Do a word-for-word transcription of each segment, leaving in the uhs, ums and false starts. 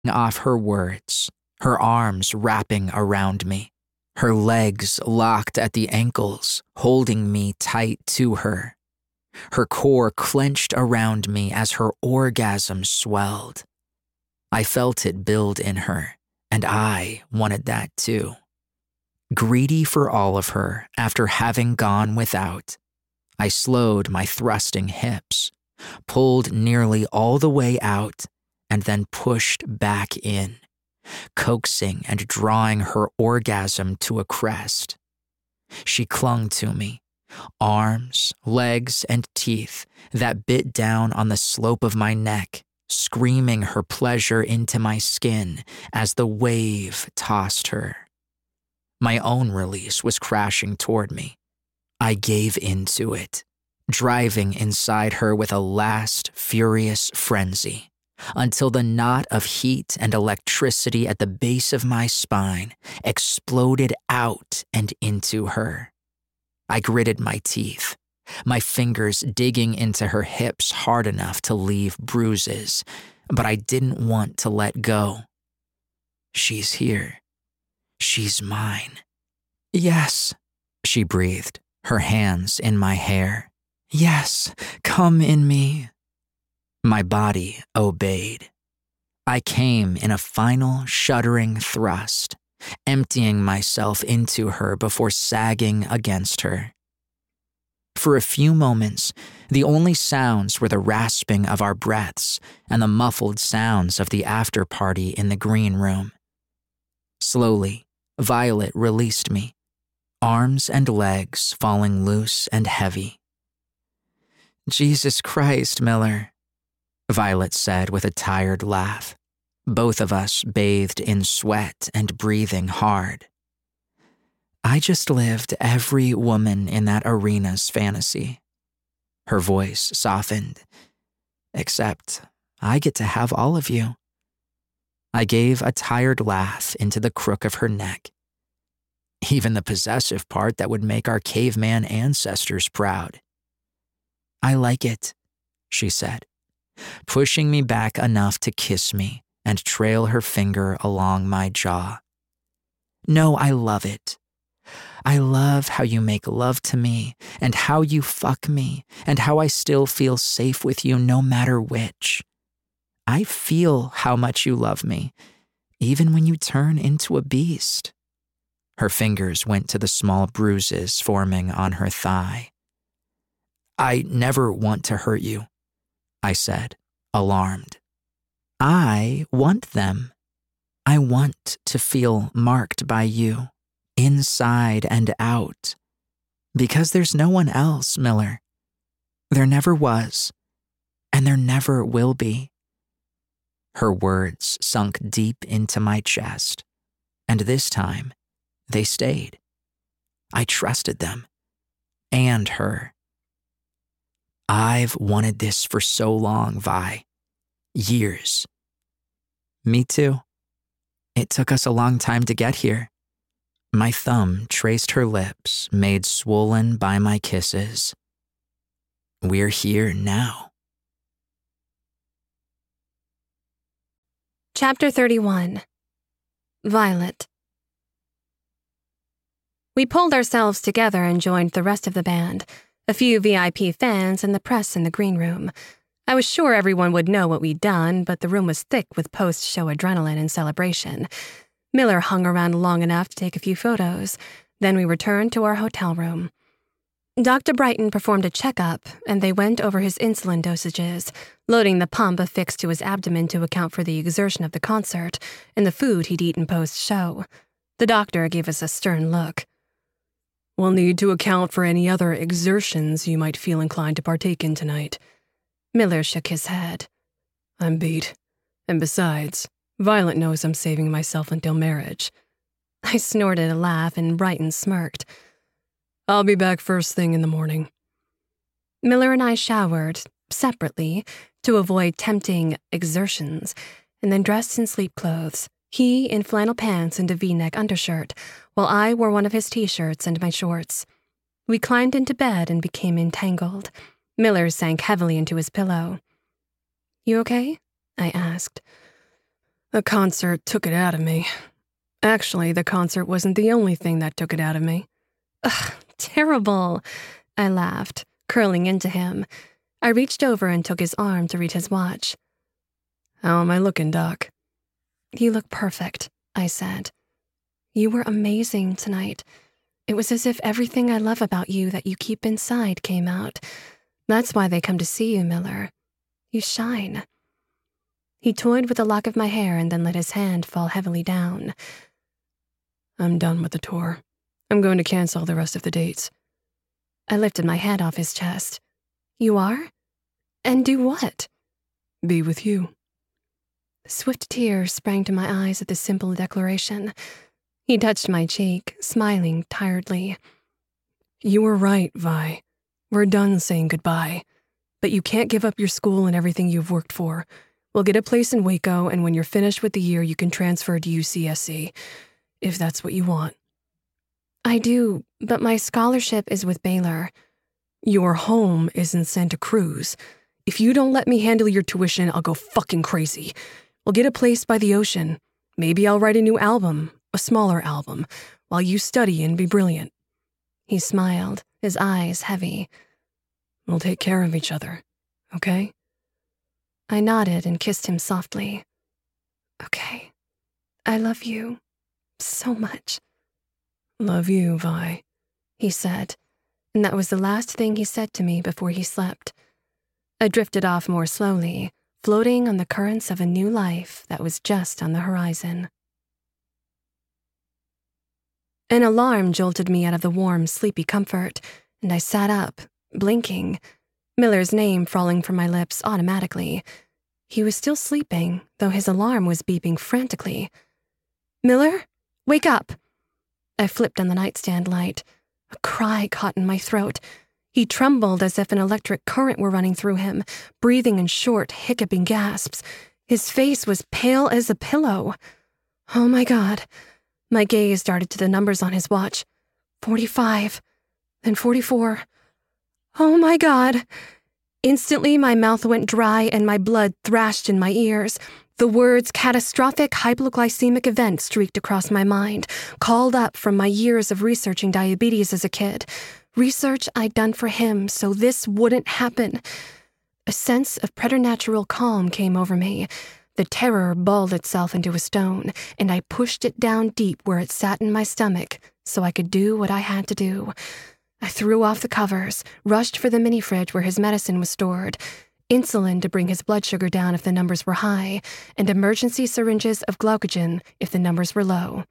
off her words, her arms wrapping around me, her legs locked at the ankles, holding me tight to her. Her core clenched around me as her orgasm swelled. I felt it build in her, and I wanted that too. Greedy for all of her after having gone without, I slowed my thrusting hips, pulled nearly all the way out, and then pushed back in, coaxing and drawing her orgasm to a crest. She clung to me, arms, legs, and teeth that bit down on the slope of my neck, screaming her pleasure into my skin as the wave tossed her. My own release was crashing toward me. I gave into it, driving inside her with a last furious frenzy, until the knot of heat and electricity at the base of my spine exploded out and into her. I gritted my teeth, my fingers digging into her hips hard enough to leave bruises, but I didn't want to let go. She's here. She's mine. Yes, she breathed, her hands in my hair. Yes, come in me. My body obeyed. I came in a final shuddering thrust, emptying myself into her before sagging against her. For a few moments, the only sounds were the rasping of our breaths and the muffled sounds of the after-party in the green room. Slowly, Violet released me, arms and legs falling loose and heavy. Jesus Christ, Miller, Violet said with a tired laugh, both of us bathed in sweat and breathing hard. I just lived every woman in that arena's fantasy. Her voice softened. Except I get to have all of you. I gave a tired laugh into the crook of her neck. Even the possessive part that would make our caveman ancestors proud. I like it, she said, pushing me back enough to kiss me and trail her finger along my jaw. No, I love it. I love how you make love to me and how you fuck me and how I still feel safe with you no matter which. I feel how much you love me, even when you turn into a beast. Her fingers went to the small bruises forming on her thigh. I never want to hurt you, I said, alarmed. I want them. I want to feel marked by you, inside and out. Because there's no one else, Miller. There never was, and there never will be. Her words sunk deep into my chest, and this time, they stayed. I trusted them, and her. I've wanted this for so long, Vi. Years. Me too. It took us a long time to get here. My thumb traced her lips, made swollen by my kisses. We're here now. Chapter thirty-one. Violet. We pulled ourselves together and joined the rest of the band, a few V I P fans and the press in the green room. I was sure everyone would know what we'd done, but the room was thick with post-show adrenaline and celebration. Miller hung around long enough to take a few photos. Then we returned to our hotel room. Doctor Brighton performed a checkup, and they went over his insulin dosages, loading the pump affixed to his abdomen to account for the exertion of the concert and the food he'd eaten post-show. The doctor gave us a stern look. We'll need to account for any other exertions you might feel inclined to partake in tonight. Miller shook his head. I'm beat. And besides, Violet knows I'm saving myself until marriage. I snorted a laugh and Brighton smirked. I'll be back first thing in the morning. Miller and I showered, separately, to avoid tempting exertions, and then dressed in sleep clothes, he in flannel pants and a V-neck undershirt, while I wore one of his t-shirts and my shorts. We climbed into bed and became entangled. Miller sank heavily into his pillow. You okay? I asked. The concert took it out of me. Actually, the concert wasn't the only thing that took it out of me. Ugh, terrible, I laughed, curling into him. I reached over and took his arm to read his watch. How am I looking, Doc? You look perfect, I said. You were amazing tonight. It was as if everything I love about you that you keep inside came out. That's why they come to see you, Miller. You shine. He toyed with a lock of my hair and then let his hand fall heavily down. I'm done with the tour. I'm going to cancel the rest of the dates. I lifted my head off his chest. You are? And do what? Be with you. Swift tears sprang to my eyes at this simple declaration. He touched my cheek, smiling tiredly. You were right, Vi. We're done saying goodbye. But you can't give up your school and everything you've worked for. We'll get a place in Waco, and when you're finished with the year, you can transfer to U C S C, if that's what you want. I do, but my scholarship is with Baylor. Your home is in Santa Cruz. If you don't let me handle your tuition, I'll go fucking crazy. We'll get a place by the ocean. Maybe I'll write a new album, a smaller album, while you study and be brilliant. He smiled, his eyes heavy. We'll take care of each other, okay? I nodded and kissed him softly. Okay. I love you so much. Love you, Vi, he said, and that was the last thing he said to me before he slept. I drifted off more slowly, floating on the currents of a new life that was just on the horizon. An alarm jolted me out of the warm, sleepy comfort, and I sat up, blinking, Miller's name falling from my lips automatically. He was still sleeping, though his alarm was beeping frantically. Miller, wake up! I flipped on the nightstand light. A cry caught in my throat. He trembled as if an electric current were running through him, breathing in short, hiccuping gasps. His face was pale as a pillow. Oh my God. My gaze darted to the numbers on his watch. Forty-five, then forty-four. Oh my God. Instantly, my mouth went dry and my blood thrashed in my ears. The words catastrophic hypoglycemic event streaked across my mind, called up from my years of researching diabetes as a kid. Research I'd done for him so this wouldn't happen. A sense of preternatural calm came over me. The terror balled itself into a stone, and I pushed it down deep where it sat in my stomach so I could do what I had to do. I threw off the covers, rushed for the mini-fridge where his medicine was stored, insulin to bring his blood sugar down if the numbers were high, and emergency syringes of glycogen if the numbers were low.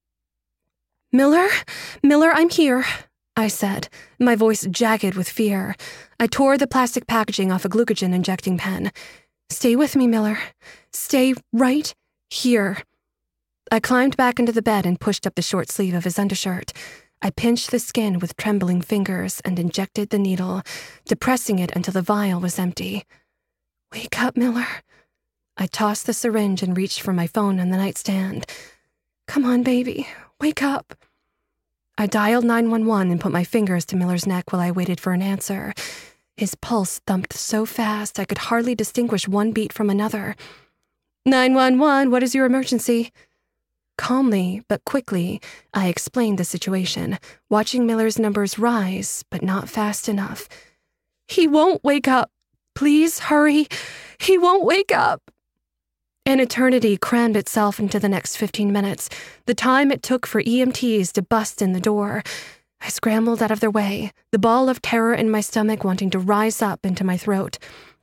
Miller? Miller, I'm here, I said, my voice jagged with fear. I tore the plastic packaging off a glucogen injecting pen. Stay with me, Miller. Stay right here. I climbed back into the bed and pushed up the short sleeve of his undershirt. I pinched the skin with trembling fingers and injected the needle, depressing it until the vial was empty. Wake up, Miller. I tossed the syringe and reached for my phone on the nightstand. Come on, baby. Wake up. I dialed nine one one and put my fingers to Miller's neck while I waited for an answer. His pulse thumped so fast I could hardly distinguish one beat from another. nine one one, what is your emergency? Calmly, but quickly, I explained the situation, watching Miller's numbers rise, but not fast enough. He won't wake up. Please hurry. He won't wake up. An eternity crammed itself into the next fifteen minutes, the time it took for E M Ts to bust in the door. I scrambled out of their way, the ball of terror in my stomach wanting to rise up into my throat.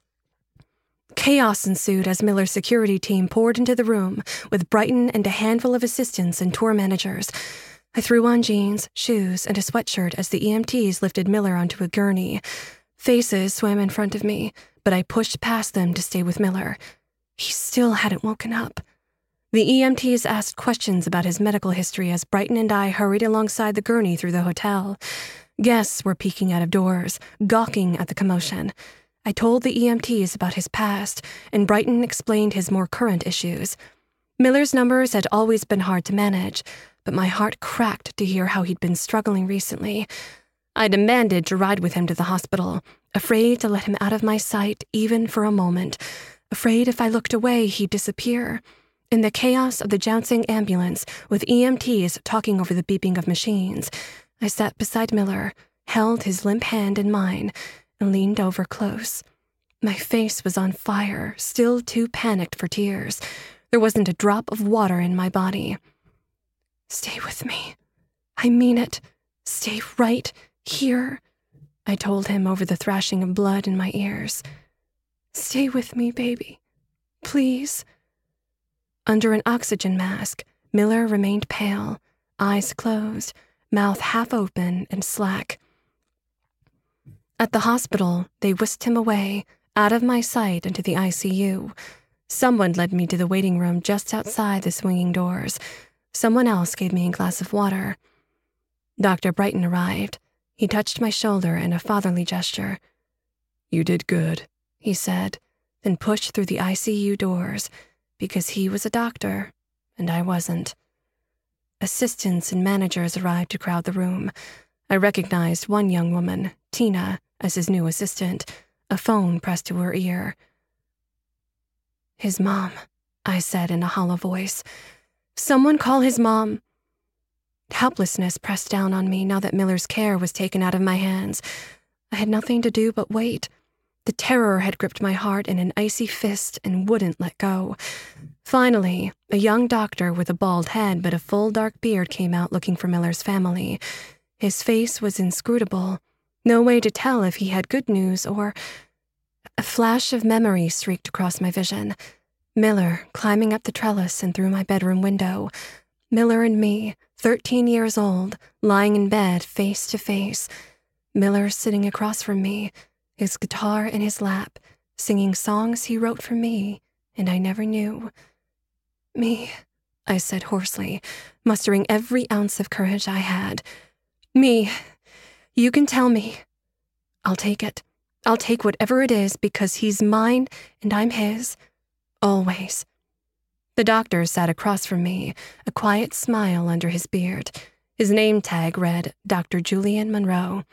Chaos ensued as Miller's security team poured into the room with Brighton and a handful of assistants and tour managers. I threw on jeans, shoes, and a sweatshirt as the E M Ts lifted Miller onto a gurney. Faces swam in front of me, but I pushed past them to stay with Miller. He still hadn't woken up. The E M Ts asked questions about his medical history as Brighton and I hurried alongside the gurney through the hotel. Guests were peeking out of doors, gawking at the commotion. I told the E M Ts about his past, and Brighton explained his more current issues. Miller's numbers had always been hard to manage, but my heart cracked to hear how he'd been struggling recently. I demanded to ride with him to the hospital, afraid to let him out of my sight even for a moment, afraid if I looked away he'd disappear. In the chaos of the jouncing ambulance, with E M Ts talking over the beeping of machines, I sat beside Miller, held his limp hand in mine, and leaned over close. My face was on fire, still too panicked for tears. There wasn't a drop of water in my body. "Stay with me. I mean it. Stay right here," I told him over the thrashing of blood in my ears. "Stay with me, baby. Please." Under an oxygen mask, Miller remained pale, eyes closed, mouth half open and slack. At the hospital, they whisked him away, out of my sight into the I C U. Someone led me to the waiting room just outside the swinging doors. Someone else gave me a glass of water. Doctor Brighton arrived. He touched my shoulder in a fatherly gesture. "You did good," he said, then pushed through the I C U doors, because he was a doctor, and I wasn't. Assistants and managers arrived to crowd the room. I recognized one young woman, Tina, as his new assistant, a phone pressed to her ear. "His mom," I said in a hollow voice. "Someone call his mom." Helplessness pressed down on me now that Miller's care was taken out of my hands. I had nothing to do but wait. The terror had gripped my heart in an icy fist and wouldn't let go. Finally, a young doctor with a bald head but a full dark beard came out looking for Miller's family. His face was inscrutable. No way to tell if he had good news or... A flash of memory streaked across my vision. Miller climbing up the trellis and through my bedroom window. Miller and me, thirteen years old, lying in bed face to face. Miller sitting across from me, his guitar in his lap, singing songs he wrote for me, and I never knew. "Me," I said hoarsely, mustering every ounce of courage I had. "Me. You can tell me. I'll take it. I'll take whatever it is because he's mine and I'm his. Always." The doctor sat across from me, a quiet smile under his beard. His name tag read Doctor Julian Monroe.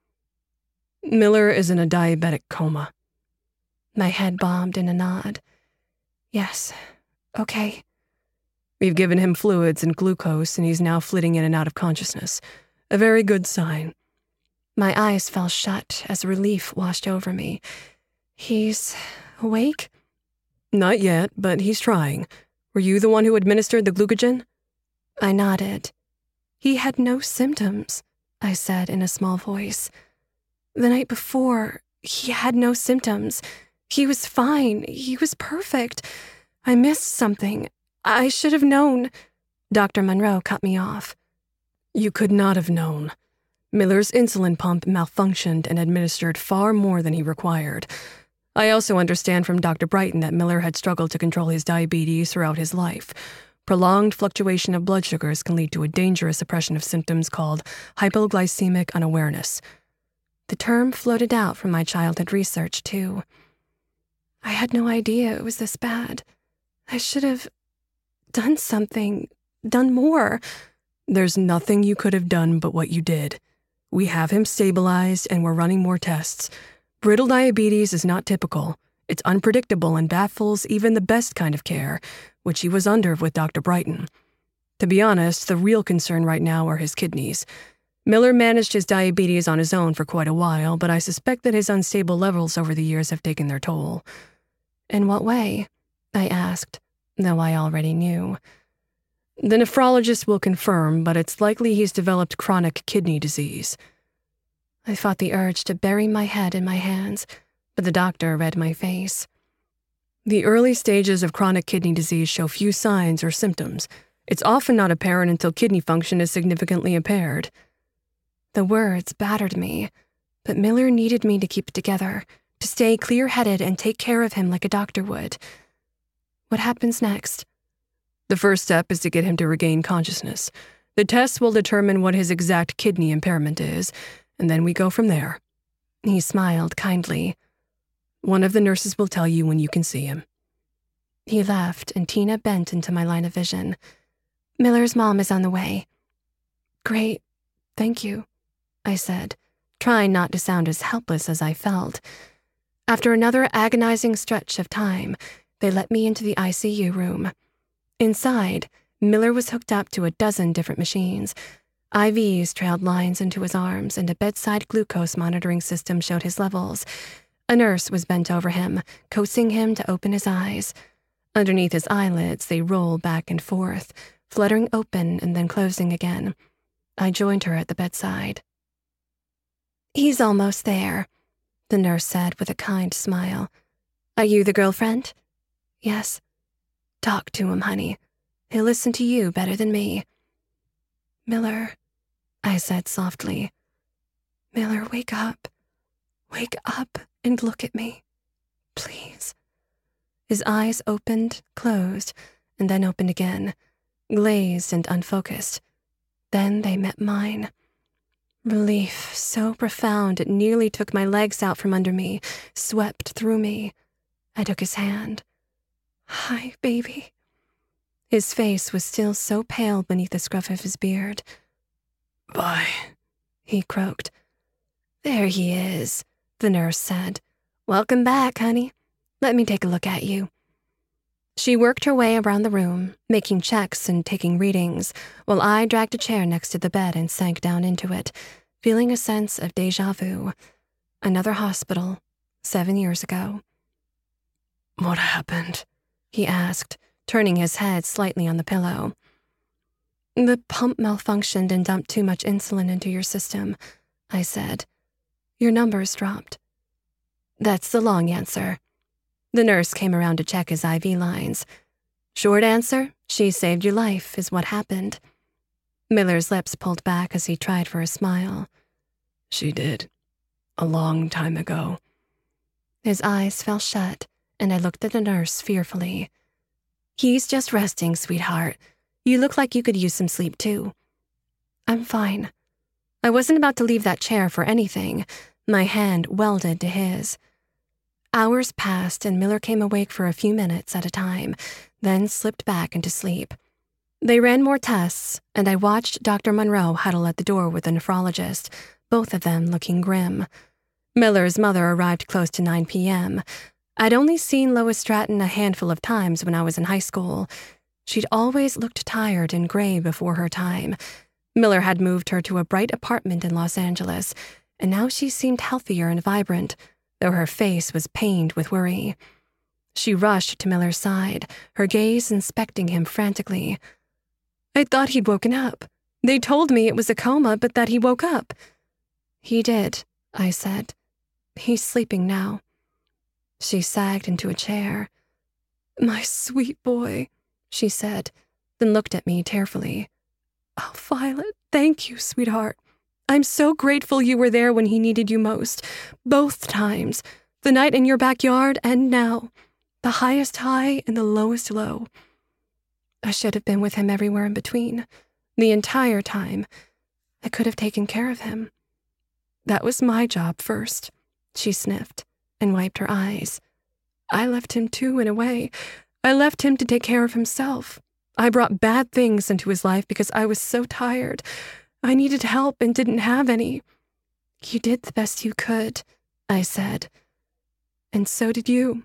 "Miller is in a diabetic coma." My head bobbed in a nod. "Yes, okay." "We've given him fluids and glucose, and he's now flitting in and out of consciousness. A very good sign." My eyes fell shut as relief washed over me. "He's awake?" "Not yet, but he's trying. Were you the one who administered the glucogen?" I nodded. "He had no symptoms," I said in a small voice. "The night before, he had no symptoms. He was fine. He was perfect. I missed something. I should have known." Doctor Monroe cut me off. "You could not have known. Miller's insulin pump malfunctioned and administered far more than he required. I also understand from Doctor Brighton that Miller had struggled to control his diabetes throughout his life. Prolonged fluctuation of blood sugars can lead to a dangerous suppression of symptoms called hypoglycemic unawareness." The term floated out from my childhood research, too. I had no idea it was this bad. I should have done something, done more. "There's nothing you could have done but what you did. We have him stabilized and we're running more tests. Brittle diabetes is not typical. It's unpredictable and baffles even the best kind of care, which he was under with Doctor Brighton. To be honest, the real concern right now are his kidneys. Miller managed his diabetes on his own for quite a while, but I suspect that his unstable levels over the years have taken their toll." "In what way?" I asked, though I already knew. "The nephrologist will confirm, but it's likely he's developed chronic kidney disease." I fought the urge to bury my head in my hands, but the doctor read my face. "The early stages of chronic kidney disease show few signs or symptoms. It's often not apparent until kidney function is significantly impaired." The words battered me, but Miller needed me to keep it together, to stay clear-headed and take care of him like a doctor would. What happens next? "The first step is to get him to regain consciousness. The tests will determine what his exact kidney impairment is, and then we go from there." He smiled kindly. "One of the nurses will tell you when you can see him." He left, and Tina bent into my line of vision. "Miller's mom is on the way." "Great, thank you," I said, trying not to sound as helpless as I felt. After another agonizing stretch of time, they let me into the I C U room. Inside, Miller was hooked up to a dozen different machines. I Vs trailed lines into his arms, and a bedside glucose monitoring system showed his levels. A nurse was bent over him, coaxing him to open his eyes. Underneath his eyelids, they rolled back and forth, fluttering open and then closing again. I joined her at the bedside. "He's almost there," the nurse said with a kind smile. "Are you the girlfriend?" "Yes." "Talk to him, honey. He'll listen to you better than me." "Miller," I said softly. "Miller, wake up. Wake up and look at me. Please." His eyes opened, closed, and then opened again, glazed and unfocused. Then they met mine. Relief so profound it nearly took my legs out from under me, swept through me. I took his hand. "Hi, baby." His face was still so pale beneath the scruff of his beard. "Vi," he croaked. "There he is," the nurse said. "Welcome back, honey. Let me take a look at you." She worked her way around the room, making checks and taking readings, while I dragged a chair next to the bed and sank down into it, feeling a sense of déjà vu. Another hospital, seven years ago. "What happened?" he asked, turning his head slightly on the pillow. "The pump malfunctioned and dumped too much insulin into your system," I said. "Your numbers dropped." That's the long answer. The nurse came around to check his I V lines. Short answer, she saved your life, is what happened. Miller's lips pulled back as he tried for a smile. "She did. A long time ago." His eyes fell shut, and I looked at the nurse fearfully. "He's just resting, sweetheart. You look like you could use some sleep, too." "I'm fine." I wasn't about to leave that chair for anything. My hand welded to his. Hours passed, and Miller came awake for a few minutes at a time, then slipped back into sleep. They ran more tests, and I watched Doctor Monroe huddle at the door with the nephrologist, both of them looking grim. Miller's mother arrived close to nine p.m. I'd only seen Lois Stratton a handful of times when I was in high school. She'd always looked tired and gray before her time. Miller had moved her to a bright apartment in Los Angeles, and now she seemed healthier and vibrant, though her face was pained with worry. She rushed to Miller's side, her gaze inspecting him frantically. "I thought he'd woken up. They told me it was a coma, but that he woke up." "He did," I said. "He's sleeping now." She sagged into a chair. "My sweet boy," she said, then looked at me tearfully. "Oh, Violet, thank you, sweetheart. I'm so grateful you were there when he needed you most. Both times. The night in your backyard and now. The highest high and the lowest low. I should have been with him everywhere in between. The entire time. I could have taken care of him. That was my job first," she sniffed and wiped her eyes. "I left him too, in a way. I left him to take care of himself. I brought bad things into his life because I was so tired. I needed help and didn't have any." "You did the best you could," I said. "And so did you."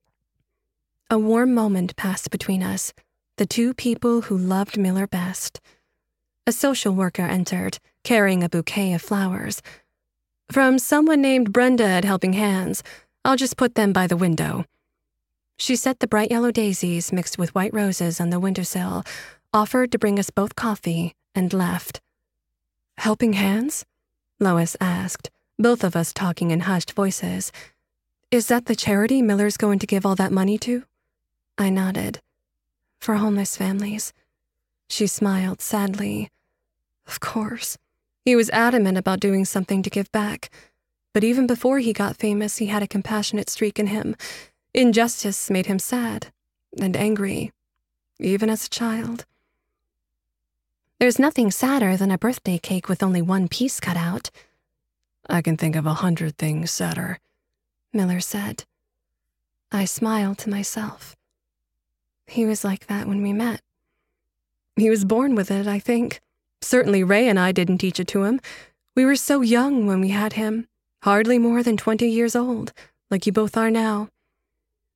A warm moment passed between us, the two people who loved Miller best. A social worker entered, carrying a bouquet of flowers. "From someone named Brenda at Helping Hands. I'll just put them by the window." She set the bright yellow daisies mixed with white roses on the windowsill, offered to bring us both coffee, and left. "Helping Hands?" Lois asked, both of us talking in hushed voices. "Is that the charity Miller's going to give all that money to?" I nodded. "For homeless families." She smiled sadly. "Of course. He was adamant about doing something to give back. But even before he got famous, he had a compassionate streak in him. Injustice made him sad and angry, even as a child." "There's nothing sadder than a birthday cake with only one piece cut out." "I can think of a hundred things sadder," Miller said. I smiled to myself. He was like that when we met. He was born with it, I think. Certainly Ray and I didn't teach it to him. We were so young when we had him, hardly more than twenty years old, like you both are now.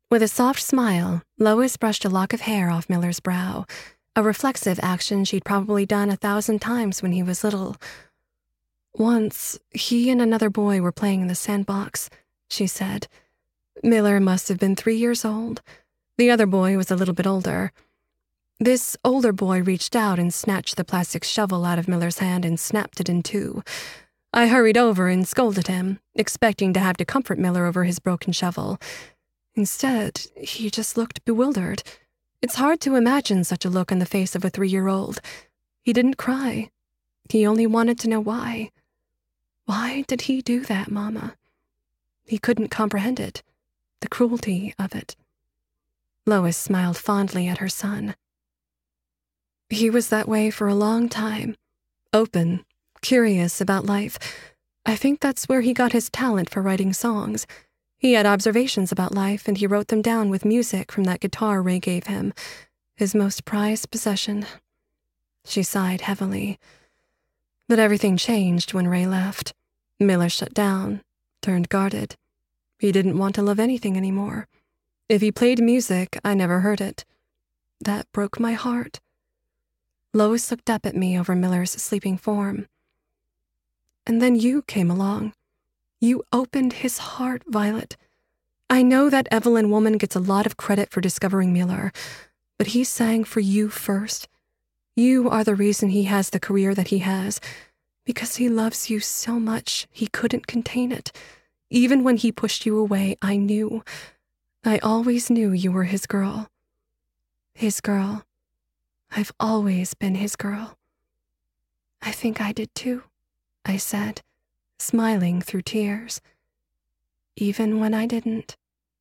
With a soft smile, Lois brushed a lock of hair off Miller's brow, a reflexive action she'd probably done a thousand times when he was little. Once, he and another boy were playing in the sandbox, she said. Miller must have been three years old. The other boy was a little bit older. This older boy reached out and snatched the plastic shovel out of Miller's hand and snapped it in two. I hurried over and scolded him, expecting to have to comfort Miller over his broken shovel. Instead, he just looked bewildered. It's hard to imagine such a look on the face of a three-year-old. He didn't cry. He only wanted to know why. Why did he do that, Mama? He couldn't comprehend it, the cruelty of it. Lois smiled fondly at her son. He was that way for a long time, open, curious about life. I think that's where he got his talent for writing songs. He had observations about life, and he wrote them down with music from that guitar Ray gave him, his most prized possession. She sighed heavily. But everything changed when Ray left. Miller shut down, turned guarded. He didn't want to love anything anymore. If he played music, I never heard it. That broke my heart. Lois looked up at me over Miller's sleeping form. And then you came along. You opened his heart, Violet. I know that Evelyn woman gets a lot of credit for discovering Miller, but he sang for you first. You are the reason he has the career that he has, because he loves you so much he couldn't contain it. Even when he pushed you away, I knew. I always knew you were his girl. His girl. I've always been his girl. I think I did too, I said, smiling through tears, even when I didn't.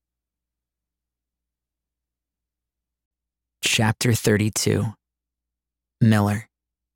Chapter thirty-two. Miller.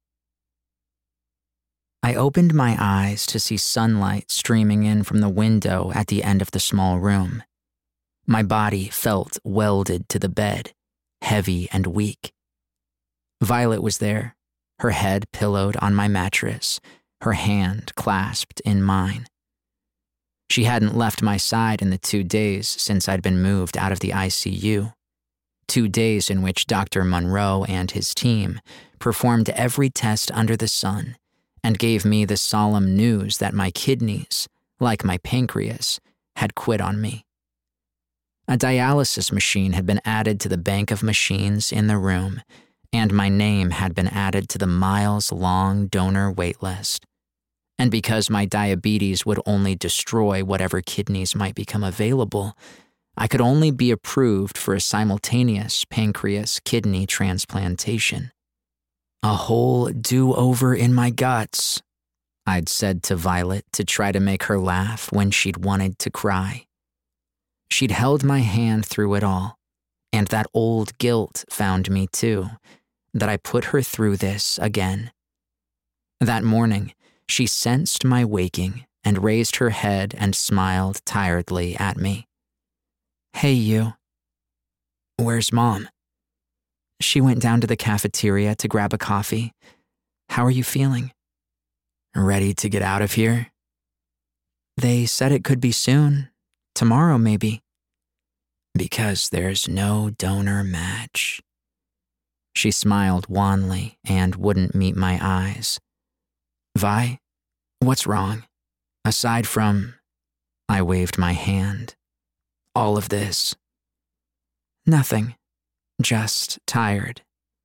I opened my eyes to see sunlight streaming in from the window at the end of the small room. My body felt welded to the bed, heavy and weak. Violet was there, her head pillowed on my mattress, her hand clasped in mine. She hadn't left my side in the two days since I'd been moved out of the I C U. Two days in which Doctor Monroe and his team performed every test under the sun and gave me the solemn news that my kidneys, like my pancreas, had quit on me. A dialysis machine had been added to the bank of machines in the room, and my name had been added to the miles-long donor wait list. And because my diabetes would only destroy whatever kidneys might become available, I could only be approved for a simultaneous pancreas kidney transplantation. A whole do-over in my guts, I'd said to Violet to try to make her laugh when she'd wanted to cry. She'd held my hand through it all, and that old guilt found me too, that I put her through this again. That morning, she sensed my waking and raised her head and smiled tiredly at me. "Hey, you. Where's Mom?" She went down to the cafeteria to grab a coffee. "How are you feeling?" "Ready to get out of here?" "They said it could be soon. Tomorrow, maybe." "Because there's no donor match." She smiled wanly and wouldn't meet my eyes. "Vi, what's wrong? Aside from..." I waved my hand. "All of this." "Nothing. Just tired."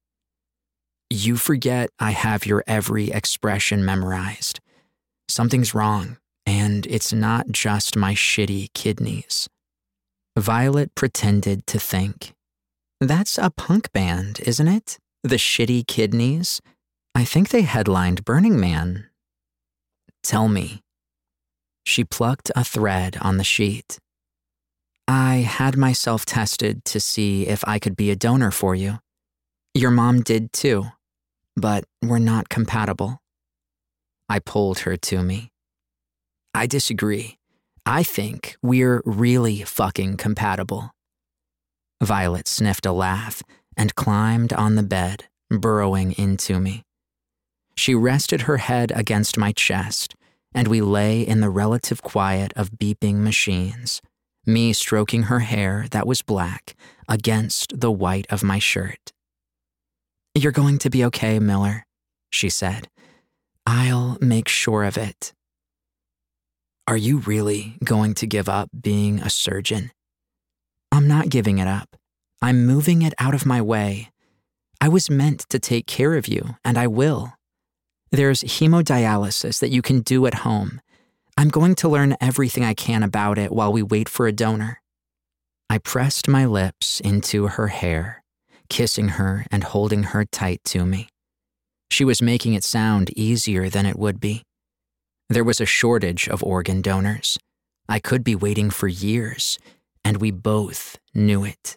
"You forget I have your every expression memorized. Something's wrong, and it's not just my shitty kidneys." Violet pretended to think. "That's a punk band, isn't it? The Shitty Kidneys? I think they headlined Burning Man." "Tell me." She plucked a thread on the sheet. "I had myself tested to see if I could be a donor for you. Your mom did too, but we're not compatible." I pulled her to me. "I disagree. I think we're really fucking compatible." Violet sniffed a laugh and climbed on the bed, burrowing into me. She rested her head against my chest, and we lay in the relative quiet of beeping machines, me stroking her hair that was black against the white of my shirt. "You're going to be okay, Miller," she said. "I'll make sure of it." "Are you really going to give up being a surgeon?" "I'm not giving it up. I'm moving it out of my way. I was meant to take care of you, and I will. There's hemodialysis that you can do at home. I'm going to learn everything I can about it while we wait for a donor." I pressed my lips into her hair, kissing her and holding her tight to me. She was making it sound easier than it would be. There was a shortage of organ donors. I could be waiting for years, and we both knew it.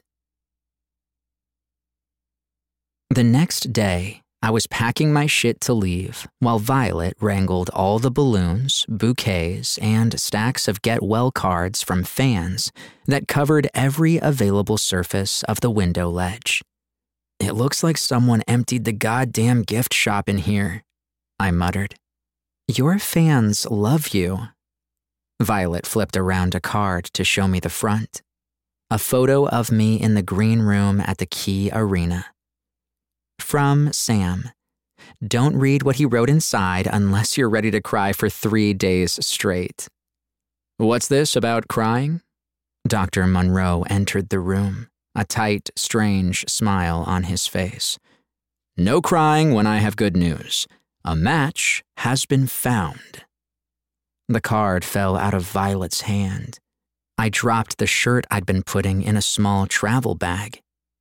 The next day, I was packing my shit to leave while Violet wrangled all the balloons, bouquets, and stacks of get well cards from fans that covered every available surface of the window ledge. "It looks like someone emptied the goddamn gift shop in here," I muttered. "Your fans love you." Violet flipped around a card to show me the front. A photo of me in the green room at the Key Arena. From Sam. "Don't read what he wrote inside unless you're ready to cry for three days straight." "What's this about crying?" Doctor Monroe entered the room, a tight, strange smile on his face. "No crying when I have good news. A match has been found." The card fell out of Violet's hand. I dropped the shirt I'd been putting in a small travel bag.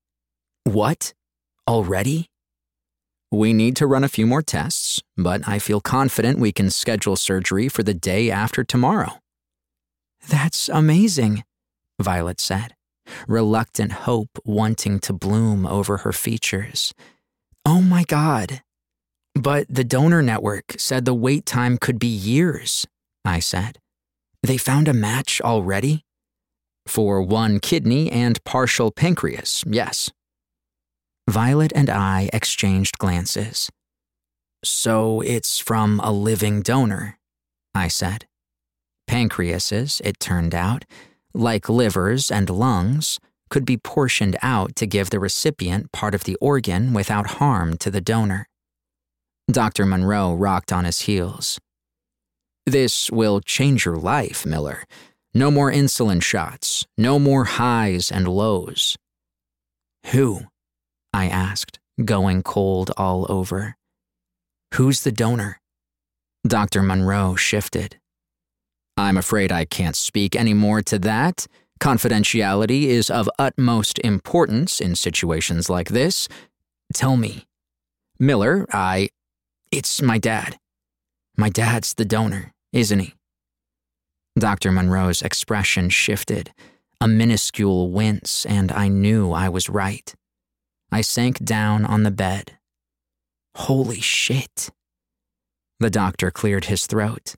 "What? Already?" "We need to run a few more tests, but I feel confident we can schedule surgery for the day after tomorrow." "That's amazing," Violet said, reluctant hope wanting to bloom over her features. "Oh my God." "But the donor network said the wait time could be years," I said. "They found a match already?" "For one kidney and partial pancreas, yes." Violet and I exchanged glances. "So it's from a living donor," I said. Pancreases, it turned out, like livers and lungs, could be portioned out to give the recipient part of the organ without harm to the donor. Doctor Monroe rocked on his heels. "This will change your life, Miller. No more insulin shots, no more highs and lows." "Who?" I asked, going cold all over. "Who's the donor?" Doctor Monroe shifted. "I'm afraid I can't speak any more to that. Confidentiality is of utmost importance in situations like this. Tell me." "Miller, I... It's my dad. My dad's the donor, isn't he?" Doctor Monroe's expression shifted, a minuscule wince, and I knew I was right. I sank down on the bed. "Holy shit." The doctor cleared his throat.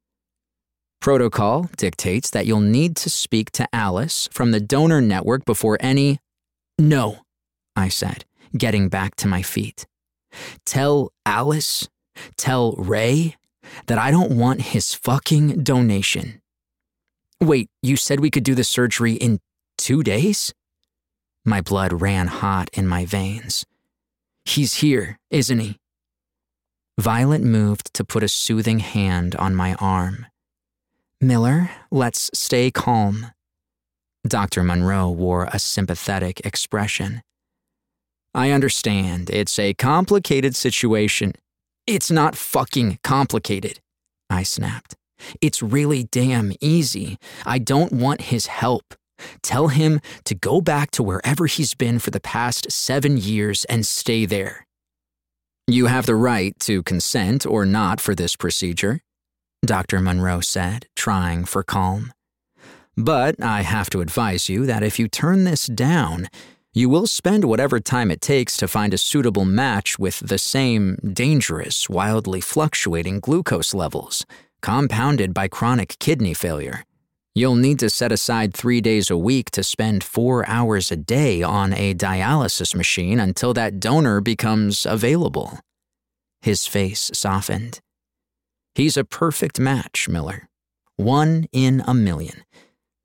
"Protocol dictates that you'll need to speak to Alice from the donor network before any—" "No," I said, getting back to my feet. "Tell Alice, tell Ray, that I don't want his fucking donation." "Wait, you said we could do the surgery in two days?" My blood ran hot in my veins. "He's here, isn't he?" Violet moved to put a soothing hand on my arm. "Miller, let's stay calm." Doctor Monroe wore a sympathetic expression. "I understand. It's a complicated situation." "It's not fucking complicated," I snapped. "It's really damn easy. I don't want his help. Tell him to go back to wherever he's been for the past seven years and stay there." "You have the right to consent or not for this procedure," Doctor Monroe said, trying for calm. "But I have to advise you that if you turn this down, you will spend whatever time it takes to find a suitable match with the same dangerous, wildly fluctuating glucose levels, compounded by chronic kidney failure. You'll need to set aside three days a week to spend four hours a day on a dialysis machine until that donor becomes available." His face softened. "He's a perfect match, Miller. One in a million.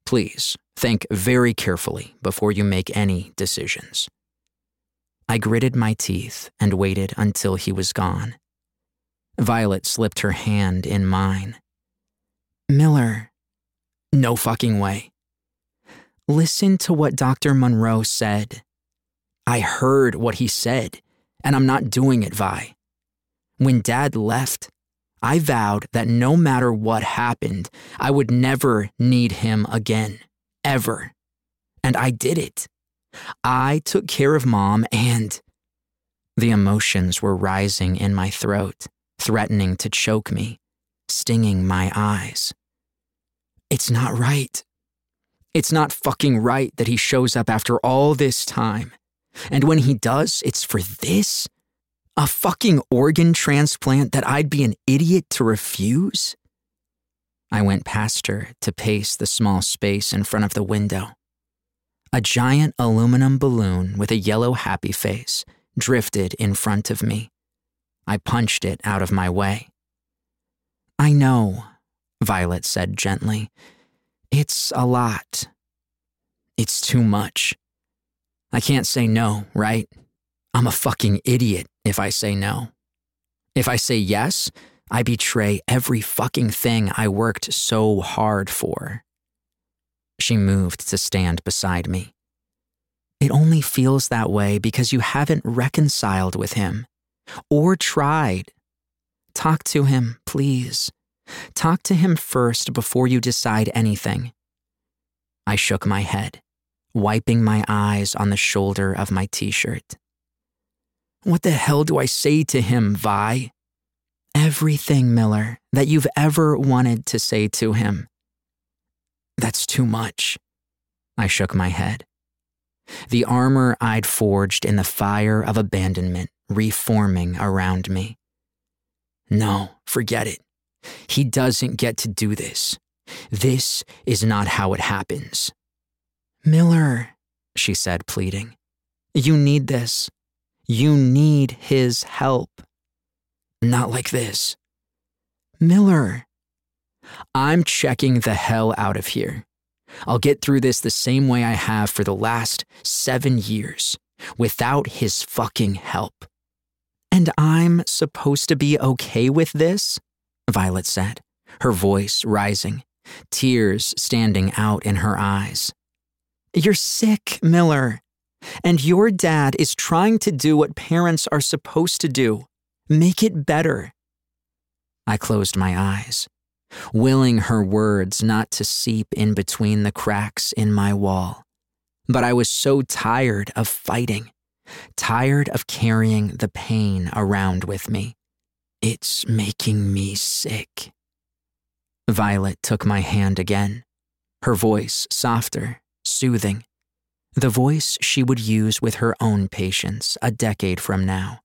Please, think very carefully before you make any decisions. I gritted my teeth and waited until he was gone. Violet slipped her hand in mine. Miller, no fucking way. Listen to what Doctor Monroe said. I heard what he said, and I'm not doing it, Vi. When Dad left, I vowed that no matter what happened, I would never need him again, ever. And I did it. I took care of Mom and... The emotions were rising in my throat, threatening to choke me, stinging my eyes. It's not right. It's not fucking right that he shows up after all this time. And when he does, it's for this? A fucking organ transplant that I'd be an idiot to refuse? I went past her to pace the small space in front of the window. A giant aluminum balloon with a yellow happy face drifted in front of me. I punched it out of my way. I know, Violet said gently. It's a lot. It's too much. I can't say no, right? I'm a fucking idiot if I say no. If I say yes, I betray every fucking thing I worked so hard for. She moved to stand beside me. It only feels that way because you haven't reconciled with him. Or tried. Talk to him, please. Talk to him first before you decide anything. I shook my head, wiping my eyes on the shoulder of my t-shirt. What the hell do I say to him, Vi? Everything, Miller, that you've ever wanted to say to him. That's too much. I shook my head. The armor I'd forged in the fire of abandonment reforming around me. No, forget it. He doesn't get to do this. This is not how it happens. Miller, she said, pleading. You need this. You need his help. Not like this. Miller. I'm checking the hell out of here. I'll get through this the same way I have for the last seven years, without his fucking help. And I'm supposed to be okay with this? Violet said, her voice rising, tears standing out in her eyes. You're sick, Miller. And your dad is trying to do what parents are supposed to do. Make it better. I closed my eyes, willing her words not to seep in between the cracks in my wall. But I was so tired of fighting, tired of carrying the pain around with me. It's making me sick. Violet took my hand again, her voice softer, soothing. The voice she would use with her own patients a decade from now.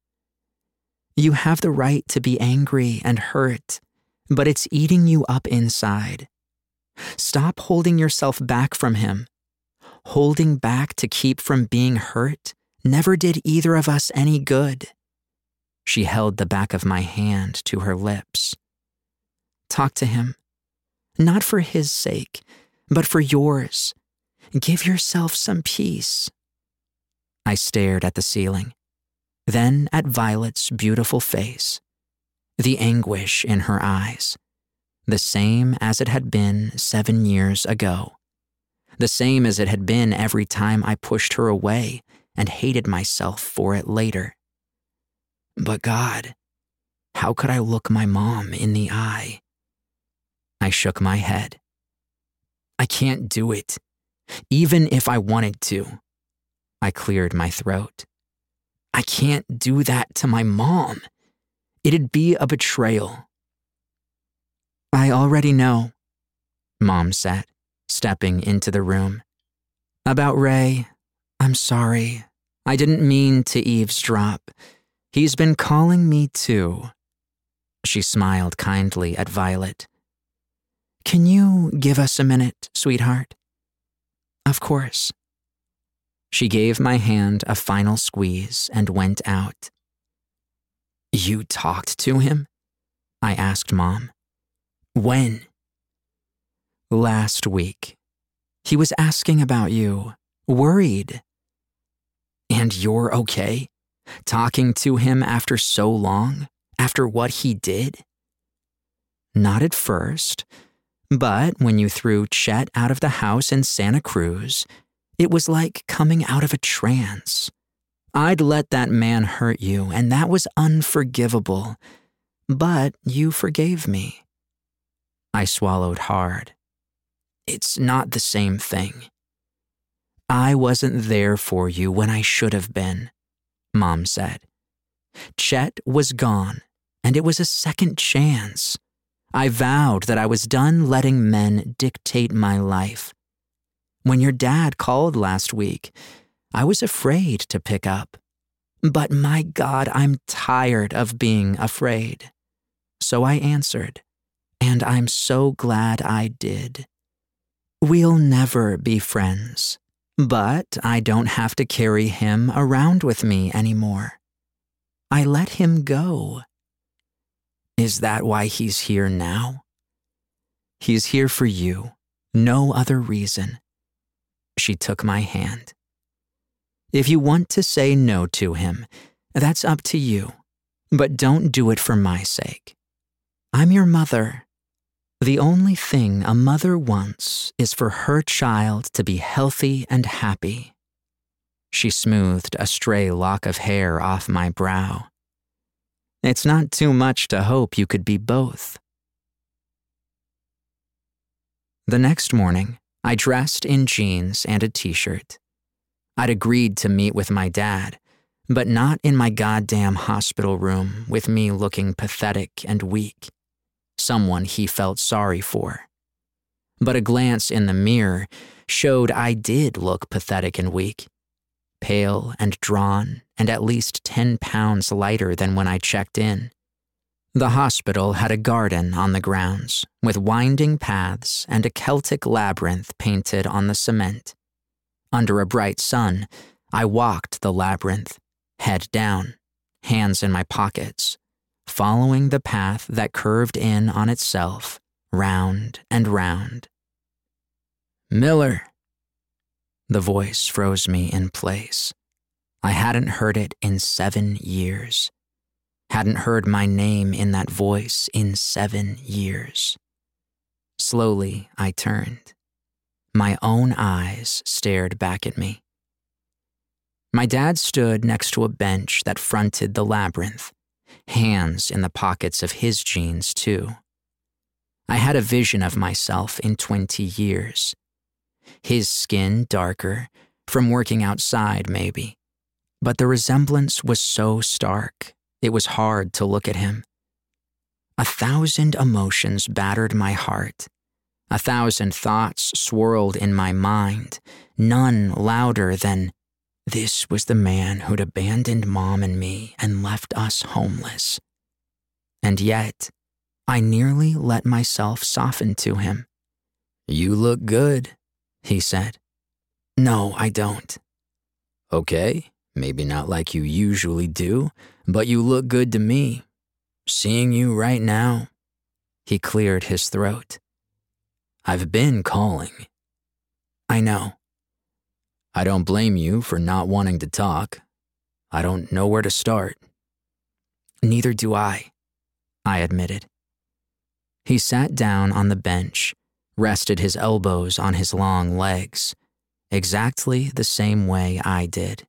You have the right to be angry and hurt, but it's eating you up inside. Stop holding yourself back from him. Holding back to keep from being hurt never did either of us any good. She held the back of my hand to her lips. Talk to him. Not for his sake, but for yours. Give yourself some peace. I stared at the ceiling, then at Violet's beautiful face, the anguish in her eyes, the same as it had been seven years ago, the same as it had been every time I pushed her away and hated myself for it later. But God, how could I look my mom in the eye? I shook my head. I can't do it. Even if I wanted to. I cleared my throat. I can't do that to my mom. It'd be a betrayal. I already know, Mom said, stepping into the room. About Ray, I'm sorry. I didn't mean to eavesdrop. He's been calling me too. She smiled kindly at Violet. Can you give us a minute, sweetheart? Of course. She gave my hand a final squeeze and went out. You talked to him? I asked Mom. When? Last week, He was asking about you, worried. And you're okay? Talking to him after so long? After what he did? Not at first, but when you threw Chet out of the house in Santa Cruz, it was like coming out of a trance. I'd let that man hurt you, and that was unforgivable, but you forgave me. I swallowed hard. It's not the same thing. I wasn't there for you when I should have been, Mom said. Chet was gone, and it was a second chance. I vowed that I was done letting men dictate my life. When your dad called last week, I was afraid to pick up. But my God, I'm tired of being afraid. So I answered, and I'm so glad I did. We'll never be friends, but I don't have to carry him around with me anymore. I let him go. Is that why he's here now? He's here for you, no other reason. She took my hand. If you want to say no to him, that's up to you, but don't do it for my sake. I'm your mother. The only thing a mother wants is for her child to be healthy and happy. She smoothed a stray lock of hair off my brow. It's not too much to hope you could be both. The next morning, I dressed in jeans and a t-shirt. I'd agreed to meet with my dad, but not in my goddamn hospital room with me looking pathetic and weak, someone he felt sorry for. But a glance in the mirror showed I did look pathetic and weak, pale and drawn, and at least ten pounds lighter than when I checked in. The hospital had a garden on the grounds, with winding paths and a Celtic labyrinth painted on the cement. Under a bright sun, I walked the labyrinth, head down, hands in my pockets, following the path that curved in on itself, round and round. Miller. The voice froze me in place. I hadn't heard it in seven years. Hadn't heard my name in that voice in seven years. Slowly, I turned. My own eyes stared back at me. My dad stood next to a bench that fronted the labyrinth, hands in the pockets of his jeans, too. I had a vision of myself in twenty years. His skin darker, from working outside maybe, but the resemblance was so stark, it was hard to look at him. A thousand emotions battered my heart. A thousand thoughts swirled in my mind, none louder than, this was the man who'd abandoned Mom and me and left us homeless. And yet, I nearly let myself soften to him. You look good, he said. No, I don't. Okay, maybe not like you usually do, but you look good to me. Seeing you right now. He cleared his throat. I've been calling. I know. I don't blame you for not wanting to talk. I don't know where to start. Neither do I, I admitted. He sat down on the bench, rested his elbows on his long legs, exactly the same way I did.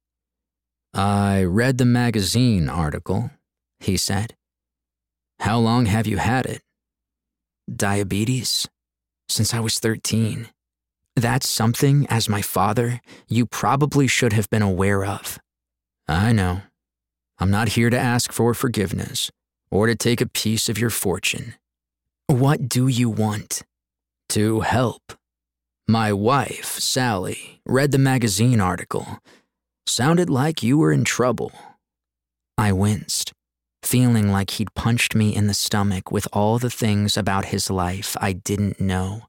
I read the magazine article, he said. How long have you had it? Diabetes. Since I was thirteen. That's something, as my father, you probably should have been aware of. I know. I'm not here to ask for forgiveness, or to take a piece of your fortune. What do you want? To help. My wife, Sally, read the magazine article. Sounded like you were in trouble. I winced, feeling like he'd punched me in the stomach with all the things about his life I didn't know.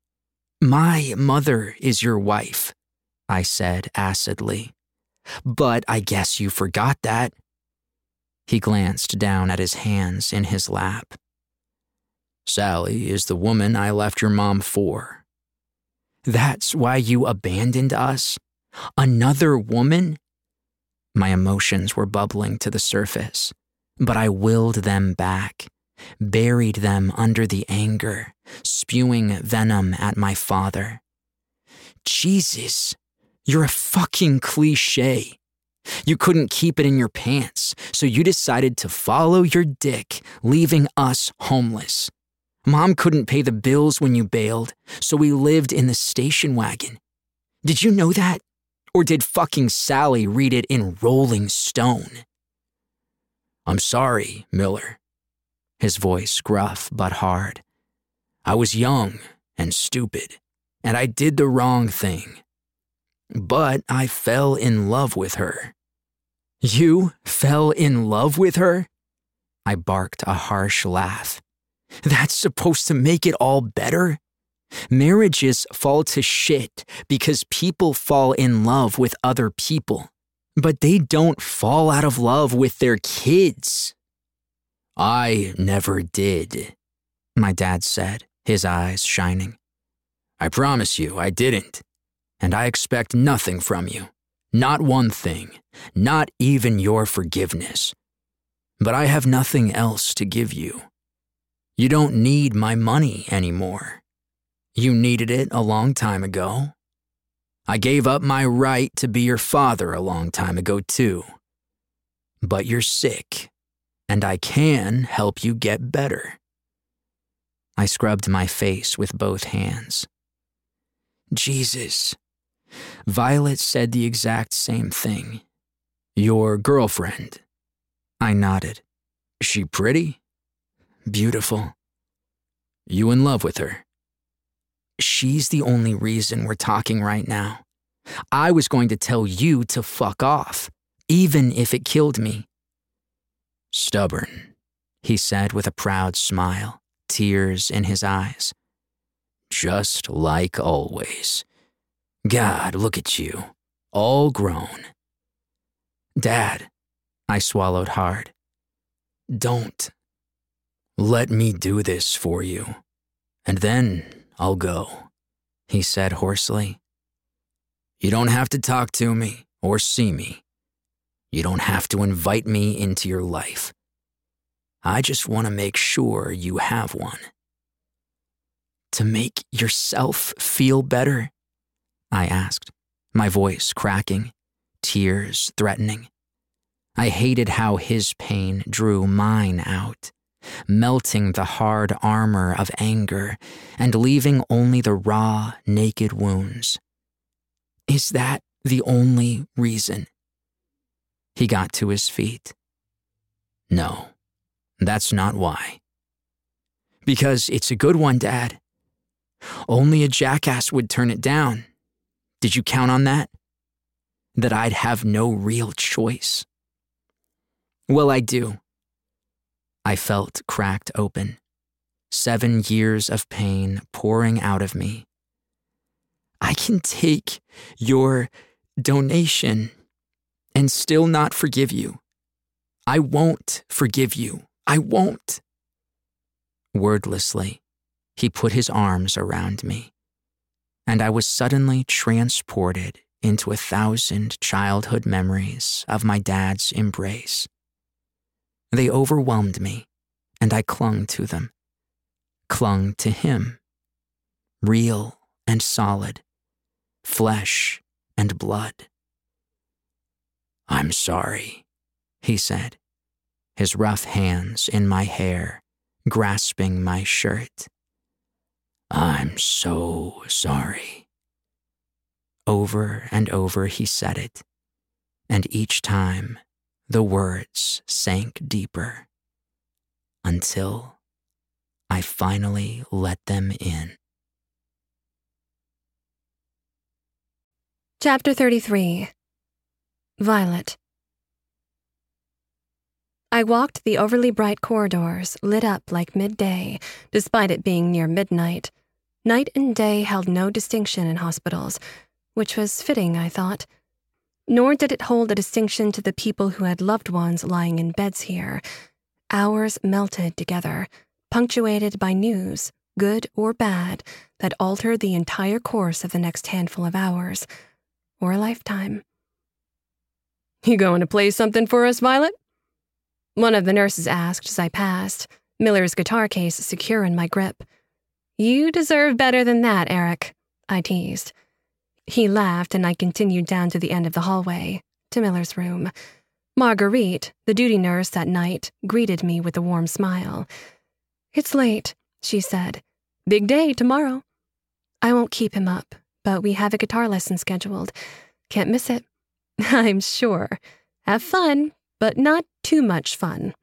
My mother is your wife, I said acidly. But I guess you forgot that. He glanced down at his hands in his lap. Sally is the woman I left your mom for. That's why you abandoned us? Another woman? My emotions were bubbling to the surface, but I willed them back, buried them under the anger, spewing venom at my father. Jesus, you're a fucking cliche. You couldn't keep it in your pants, so you decided to follow your dick, leaving us homeless. Mom couldn't pay the bills when you bailed, so we lived in the station wagon. Did you know that? Or did fucking Sally read it in Rolling Stone? I'm sorry, Miller. His voice gruff but hard. I was young and stupid, and I did the wrong thing. But I fell in love with her. You fell in love with her? I barked a harsh laugh. That's supposed to make it all better? Marriages fall to shit because people fall in love with other people, but they don't fall out of love with their kids. I never did, my dad said, his eyes shining. I promise you I didn't, and I expect nothing from you. Not one thing, not even your forgiveness. But I have nothing else to give you. You don't need my money anymore. You needed it a long time ago. I gave up my right to be your father a long time ago, too. But you're sick, and I can help you get better. I scrubbed my face with both hands. Jesus. Violet said the exact same thing. Your girlfriend. I nodded. She pretty? Beautiful. You in love with her? She's the only reason we're talking right now. I was going to tell you to fuck off, even if it killed me. Stubborn, he said with a proud smile, tears in his eyes. Just like always. God, look at you, all grown. Dad, I swallowed hard. Don't. Let me do this for you, and then I'll go, he said hoarsely. You don't have to talk to me or see me. You don't have to invite me into your life. I just want to make sure you have one. To make yourself feel better? I asked, my voice cracking, tears threatening. I hated how his pain drew mine out, melting the hard armor of anger and leaving only the raw, naked wounds. Is that the only reason? He got to his feet. No, that's not why. Because it's a good one, Dad. Only a jackass would turn it down. Did you count on that? That I'd have no real choice? Well, I do. I felt cracked open, seven years of pain pouring out of me. I can take your donation and still not forgive you. I won't forgive you. I won't. Wordlessly, he put his arms around me, and I was suddenly transported into a thousand childhood memories of my dad's embrace. They overwhelmed me, and I clung to them, clung to him, real and solid, flesh and blood. I'm sorry, he said, his rough hands in my hair, grasping my shirt. I'm so sorry. Over and over he said it, and each time the words sank deeper, until I finally let them in. Chapter thirty-three. Violet. I walked the overly bright corridors, lit up like midday, despite it being near midnight. Night and day held no distinction in hospitals, which was fitting, I thought. Nor did it hold a distinction to the people who had loved ones lying in beds here. Hours melted together, punctuated by news, good or bad, that altered the entire course of the next handful of hours, or a lifetime. "You going to play something for us, Violet?" One of the nurses asked as I passed, Miller's guitar case secure in my grip. "You deserve better than that, Eric," I teased. He laughed, and I continued down to the end of the hallway, to Miller's room. Marguerite, the duty nurse that night, greeted me with a warm smile. "It's late," she said. "Big day tomorrow." I won't keep him up, but we have a guitar lesson scheduled. Can't miss it. I'm sure. Have fun, but not too much fun.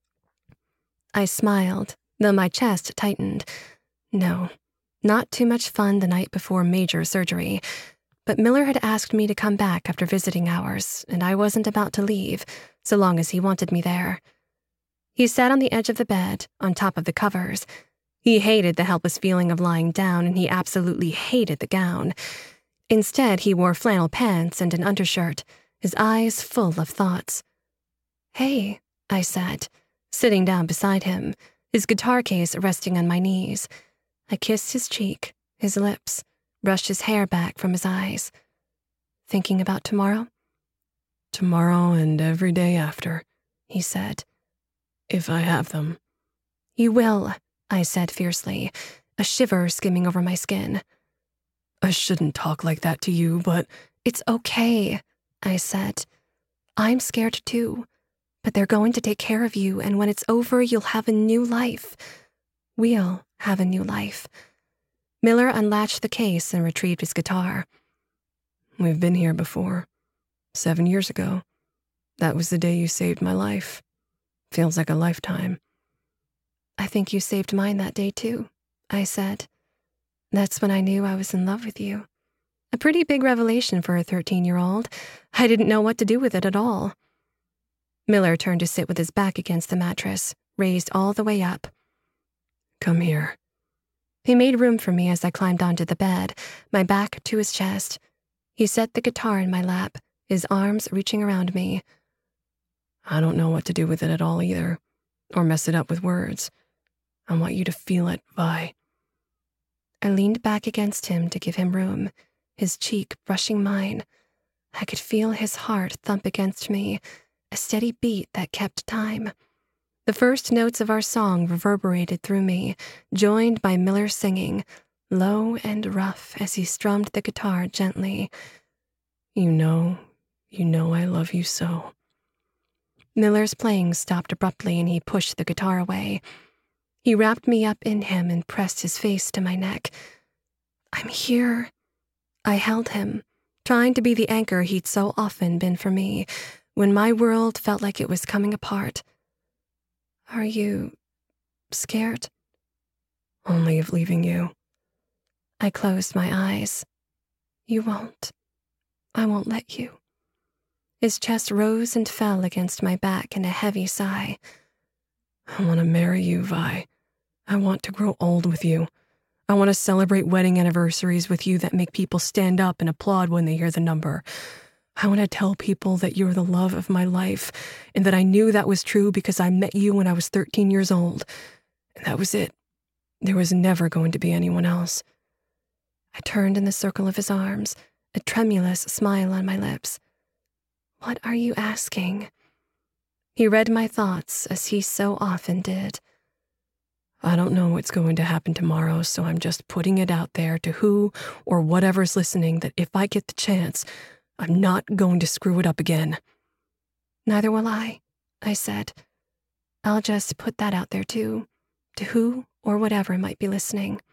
I smiled, though my chest tightened. No, not too much fun the night before major surgery. But Miller had asked me to come back after visiting hours, and I wasn't about to leave, so long as he wanted me there. He sat on the edge of the bed, on top of the covers. He hated the helpless feeling of lying down, and he absolutely hated the gown. Instead, he wore flannel pants and an undershirt, his eyes full of thoughts. "Hey," I said, sitting down beside him, his guitar case resting on my knees. I kissed his cheek, his lips, brushed his hair back from his eyes. "Thinking about tomorrow?" "Tomorrow and every day after," he said. "If I have them." "You will," I said fiercely, a shiver skimming over my skin. "I shouldn't talk like that to you, but—" "It's okay," I said. "I'm scared too, but they're going to take care of you, and when it's over, you'll have a new life. We'll have a new life." Miller unlatched the case and retrieved his guitar. "We've been here before. Seven years ago. That was the day you saved my life. Feels like a lifetime." "I think you saved mine that day too," I said. "That's when I knew I was in love with you. A pretty big revelation for a thirteen-year-old. I didn't know what to do with it at all." Miller turned to sit with his back against the mattress, raised all the way up. "Come here." He made room for me as I climbed onto the bed, my back to his chest. He set the guitar in my lap, his arms reaching around me. "I don't know what to do with it at all either, or mess it up with words. I want you to feel it, Vi." I leaned back against him to give him room, his cheek brushing mine. I could feel his heart thump against me, a steady beat that kept time. The first notes of our song reverberated through me, joined by Miller singing, low and rough as he strummed the guitar gently. "You know, you know I love you so." Miller's playing stopped abruptly and he pushed the guitar away. He wrapped me up in him and pressed his face to my neck. "I'm here." I held him, trying to be the anchor he'd so often been for me, when my world felt like it was coming apart. "Are you scared?" "Only of leaving you." I closed my eyes. "You won't. I won't let you." His chest rose and fell against my back in a heavy sigh. "I want to marry you, Vi. I want to grow old with you. I want to celebrate wedding anniversaries with you that make people stand up and applaud when they hear the number. I want to tell people that you're the love of my life and that I knew that was true because I met you when I was thirteen years old. And that was it. There was never going to be anyone else." I turned in the circle of his arms, a tremulous smile on my lips. "What are you asking?" He read my thoughts as he so often did. "I don't know what's going to happen tomorrow, so I'm just putting it out there to who or whatever's listening that if I get the chance, I'm not going to screw it up again." "Neither will I," I said. "I'll just put that out there too, to who or whatever might be listening."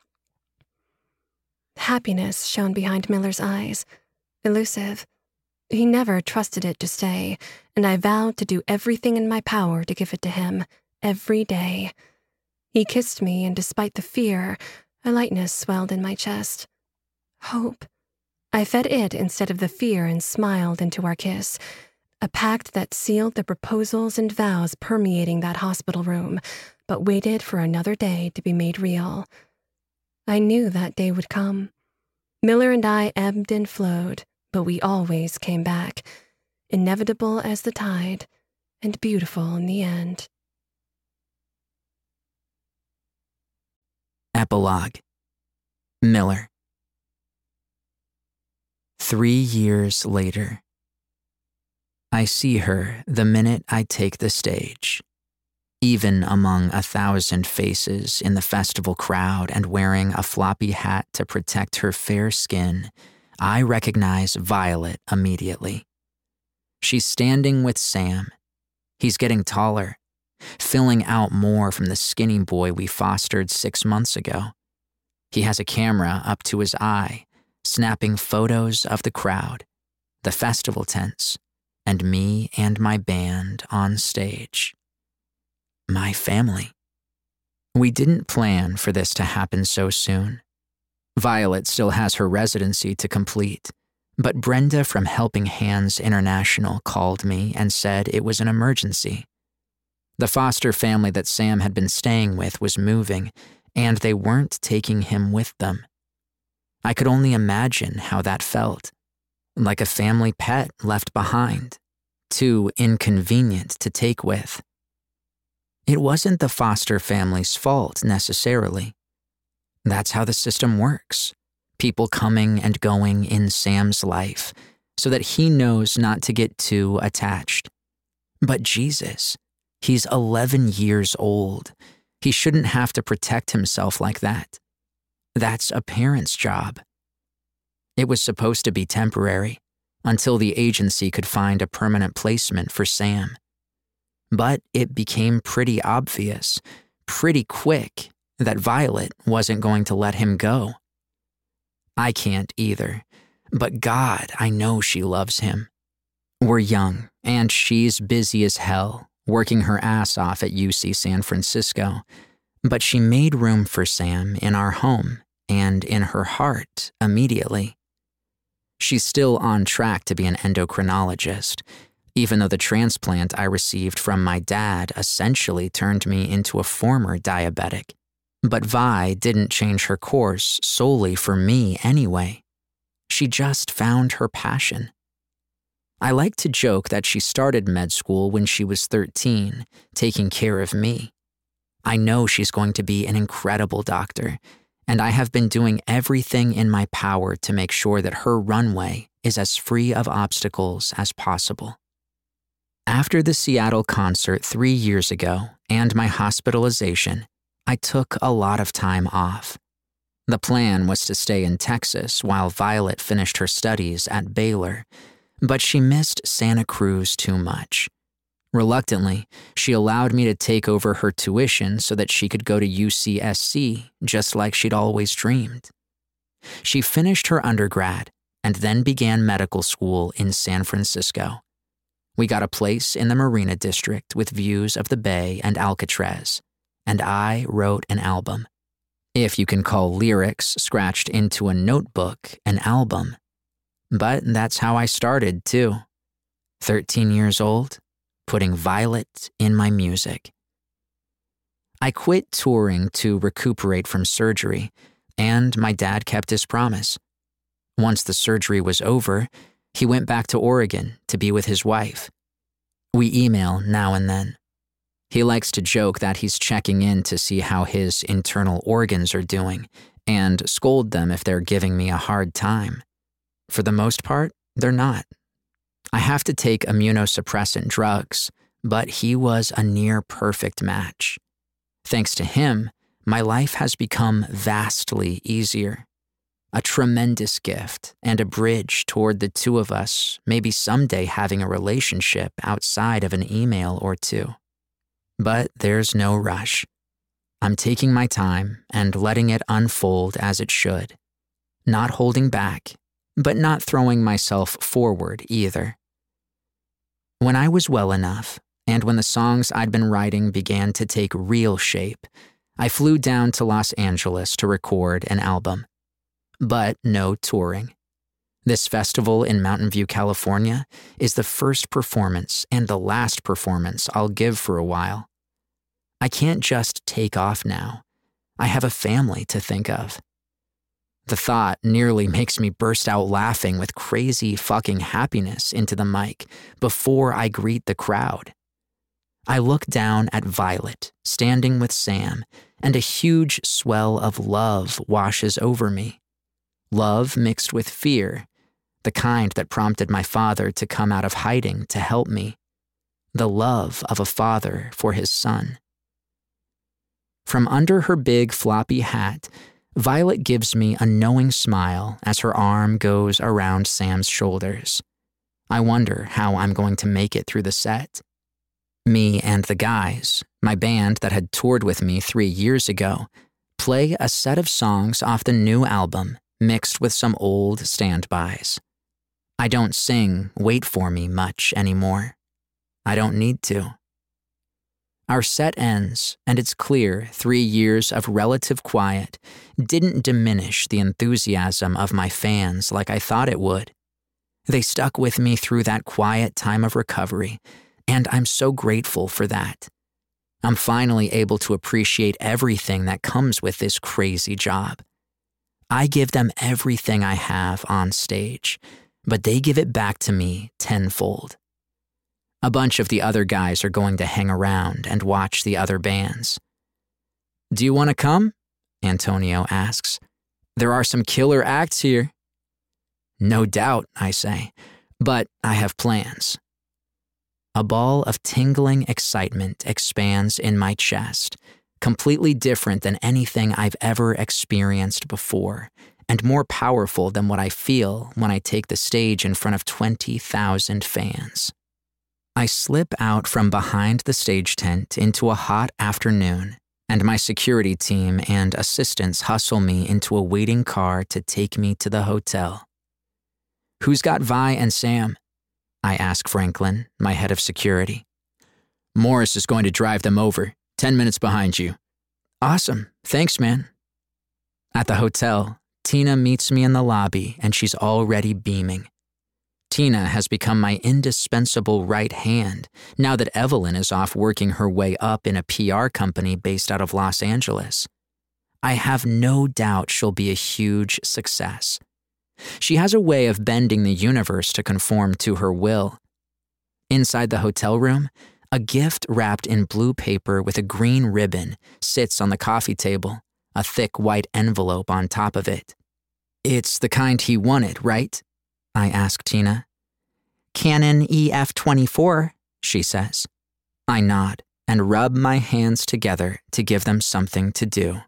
Happiness shone behind Miller's eyes, elusive. He never trusted it to stay, and I vowed to do everything in my power to give it to him, every day. He kissed me, and despite the fear, a lightness swelled in my chest. Hope. I fed it instead of the fear and smiled into our kiss, a pact that sealed the proposals and vows permeating that hospital room, but waited for another day to be made real. I knew that day would come. Miller and I ebbed and flowed, but we always came back, inevitable as the tide, and beautiful in the end. Epilogue. Miller. Three years later. I see her the minute I take the stage. Even among a thousand faces in the festival crowd and wearing a floppy hat to protect her fair skin, I recognize Violet immediately. She's standing with Sam. He's getting taller, filling out more from the skinny boy we fostered six months ago. He has a camera up to his eye, snapping photos of the crowd, the festival tents, and me and my band on stage. My family. We didn't plan for this to happen so soon. Violet still has her residency to complete, but Brenda from Helping Hands International called me and said it was an emergency. The foster family that Sam had been staying with was moving, and they weren't taking him with them. I could only imagine how that felt, like a family pet left behind, too inconvenient to take with. It wasn't the foster family's fault necessarily. That's how the system works. People coming and going in Sam's life so that he knows not to get too attached. But Jesus, he's eleven years old. He shouldn't have to protect himself like that. That's a parent's job. It was supposed to be temporary until the agency could find a permanent placement for Sam. But it became pretty obvious, pretty quick, that Violet wasn't going to let him go. I can't either, but God, I know she loves him. We're young, and she's busy as hell, working her ass off at U C San Francisco, but she made room for Sam in our home and in her heart immediately. She's still on track to be an endocrinologist, even though the transplant I received from my dad essentially turned me into a former diabetic. But Vi didn't change her course solely for me anyway. She just found her passion. I like to joke that she started med school when she was thirteen, taking care of me. I know she's going to be an incredible doctor, and I have been doing everything in my power to make sure that her runway is as free of obstacles as possible. After the Seattle concert three years ago and my hospitalization, I took a lot of time off. The plan was to stay in Texas while Violet finished her studies at Baylor, but she missed Santa Cruz too much. Reluctantly, she allowed me to take over her tuition so that she could go to U C S C just like she'd always dreamed. She finished her undergrad and then began medical school in San Francisco. We got a place in the Marina District with views of the Bay and Alcatraz, and I wrote an album. If you can call lyrics scratched into a notebook an album. But that's how I started, too. Thirteen years old, putting Violet in my music. I quit touring to recuperate from surgery, and my dad kept his promise. Once the surgery was over, he went back to Oregon to be with his wife. We email now and then. He likes to joke that he's checking in to see how his internal organs are doing and scold them if they're giving me a hard time. For the most part, they're not. I have to take immunosuppressant drugs, but he was a near-perfect match. Thanks to him, my life has become vastly easier. A tremendous gift and a bridge toward the two of us maybe someday having a relationship outside of an email or two. But there's no rush. I'm taking my time and letting it unfold as it should. Not holding back, but not throwing myself forward either. When I was well enough, and when the songs I'd been writing began to take real shape, I flew down to Los Angeles to record an album. But no touring. This festival in Mountain View, California, is the first performance and the last performance I'll give for a while. I can't just take off now. I have a family to think of. The thought nearly makes me burst out laughing with crazy fucking happiness into the mic before I greet the crowd. I look down at Violet, standing with Sam, and a huge swell of love washes over me. Love mixed with fear, the kind that prompted my father to come out of hiding to help me. The love of a father for his son. From under her big floppy hat, Violet gives me a knowing smile as her arm goes around Sam's shoulders. I wonder how I'm going to make it through the set. Me and the guys, my band that had toured with me three years ago, play a set of songs off the new album mixed with some old standbys. I don't sing "Wait For Me" much anymore. I don't need to. Our set ends, and it's clear three years of relative quiet didn't diminish the enthusiasm of my fans like I thought it would. They stuck with me through that quiet time of recovery, and I'm so grateful for that. I'm finally able to appreciate everything that comes with this crazy job. I give them everything I have on stage, but they give it back to me tenfold. A bunch of the other guys are going to hang around and watch the other bands. "Do you want to come?" Antonio asks. "There are some killer acts here." "No doubt," I say, "but I have plans." A ball of tingling excitement expands in my chest, completely different than anything I've ever experienced before, and more powerful than what I feel when I take the stage in front of twenty thousand fans. I slip out from behind the stage tent into a hot afternoon, and my security team and assistants hustle me into a waiting car to take me to the hotel. "Who's got Vi and Sam?" I ask Franklin, my head of security. "Morris is going to drive them over, ten minutes behind you." "Awesome, thanks, man." At the hotel, Tina meets me in the lobby, and she's already beaming. Tina has become my indispensable right hand now that Evelyn is off working her way up in a P R company based out of Los Angeles. I have no doubt she'll be a huge success. She has a way of bending the universe to conform to her will. Inside the hotel room, a gift wrapped in blue paper with a green ribbon sits on the coffee table, a thick white envelope on top of it. "It's the kind he wanted, right?" I ask Tina. "Canon E F twenty-four, she says. I nod and rub my hands together to give them something to do.